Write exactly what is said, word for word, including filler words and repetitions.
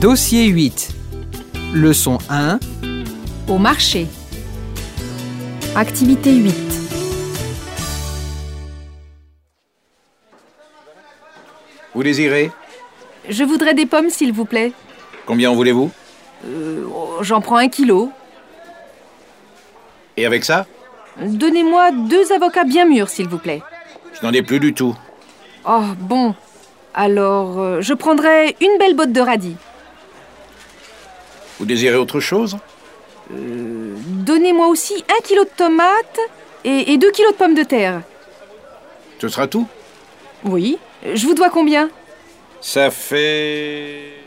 Dossier huit. Leçon un. Au marché. Activité huit. Vous désirez? Je voudrais des pommes, s'il vous plaît. Combien en voulez-vous? Euh, oh, j'en prends un kilo. Et avec ça? Donnez-moi deux avocats bien mûrs, s'il vous plaît. Je n'en ai plus du tout. Oh, bon. Alors, euh, je prendrai une belle botte de radis. Vous désirez autre chose? Euh, donnez-moi aussi un kilo de tomates et, et deux kilos de pommes de terre. Ce sera tout? Oui. Je vous dois combien? Ça fait...